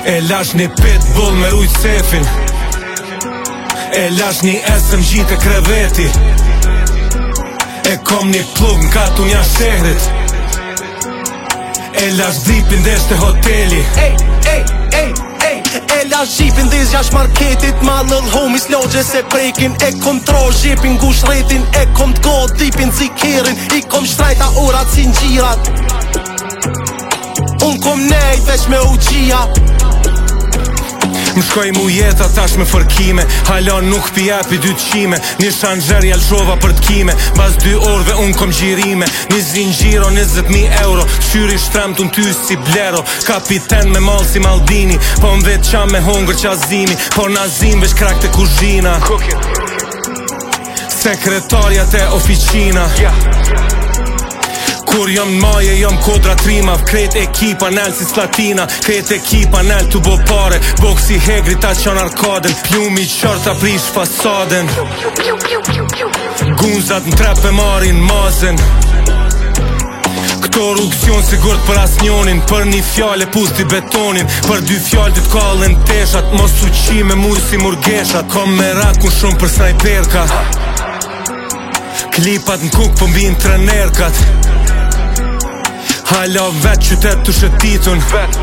E lash një pitbull me rujt sefin, e lash një SMG të kreveti, e kom një plug n'katun jashtë shehrit, e lash dripin desh të hoteli. E lash gjipin dhiz jash marketit, ma lëll homies logje se prekin. E kom tro gjipin gu shretin, e kom t'go dipin zikirin, i kom shtrajta orat si n'gjirat. Unë kom nejt veç me uqia. M'shkoj mu jeta tash me fërkime, halon nuk pijapi 2 qime. Një shanxher jalshova për t'kime, bas 2 orëve unë kom gjirime. Një zingjiro 20.000 euro, qyri shtremt unë ty si blero. Kapiten me mal si Maldini, po m'vet qa me hongër qazimi, po nazim veç krak të kuzhina. Sekretarja te oficina, kur jom n'maje, jom kodra trimav. Kret ekipa nel si Slatina, kret ekipa nel t'u bo pare. Boksi hegri ta qan arkaden, pjumi qarta prish fasaden. Gunzat n'trepe marin mazen. Këto rrugësion sigurt për asnjonin, për një fjale pusti betonin, për 2 fjallë t'it kallën teshat, mos uqi me mujë si murgeshat. Kom me rakun shumë për snajperka, klipat n'kuk po mbin trenerkat. Hala vet qytet të shëtitun,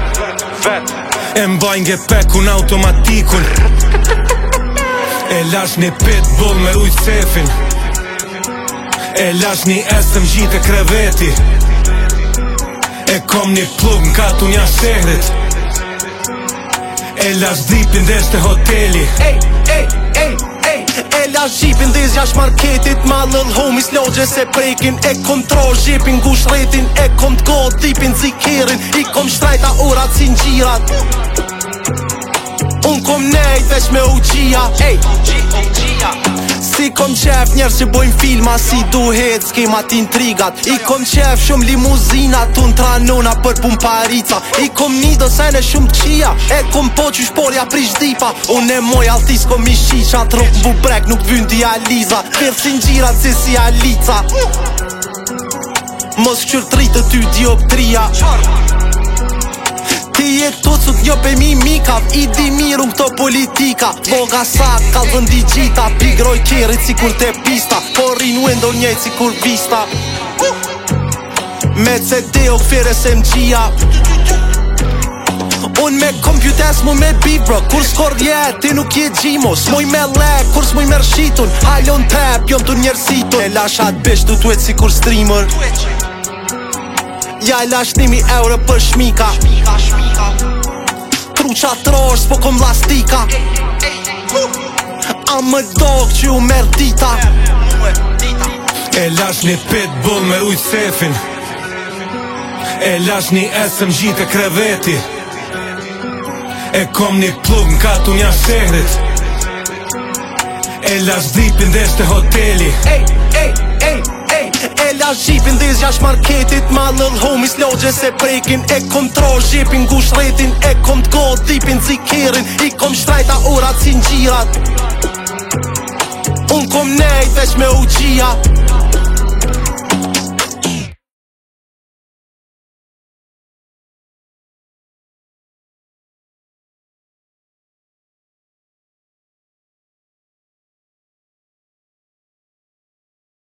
e mbajnë gepekun automatikun. E lash një pitbull me rujt sefin, e lash një SMG të kreveti, e kom një plug n'katun jashtë shehrit, e lash dripin desh të hoteli. E lash gjipin dhiz jash marketit, ma lëll homies logje se prekin. E kom tro gjipin gu shretin, e kom t'go dipin zikirin, i kom shtrajta orat si n'gjirat. Unë kom nejt veç me uqia. Si kom qef njerës që bojnë filma, si duhet skemat intrigat. I kom qef shumë limuzinat, unë tranona për pumparica. I kom nido sene shumë t'qia, e kom po qysh porja prish dipa. Unë e moj altis kom i shisha, trup m'bubrek nuk vyn dializa. Pirë si n'gjirat si si alica, mos qërtrit të ty dioptria. Ti e tucut njo pe mi mikav, i di miru këto politika. Boga sak, kalzën digjita, pigroj kerit si kur te pista, po rin window njejt si kur vista. Me CD o këfire se m'gjia, unë me kompjutes mu me beat bro. Kur s'kor jet, ti nuk je gjimo, s'moj me lek, kur s'moj me rshitun. Halon tep, jom t'u njerësitun. E lash atë bish du t'uet si kur streamer, ja e lash 1.000 euro për shmika. Truqa trosh, s'po kom lastika. A më dog që u merë dita. E lash një pitbull me rujt sefin, e lash një SMG të kreveti, e kom një plug n'katun jashtë shehrit, e lash dripin desh të hoteli. E lash gjipin dhiz jash marketit, ma lëll homies logje se prekin. E kom tro gjipin gu shretin, e kom t'go dipin zikirin, i kom shtrajta orat si n'gjirat. Unë kom nejt veç me uqia.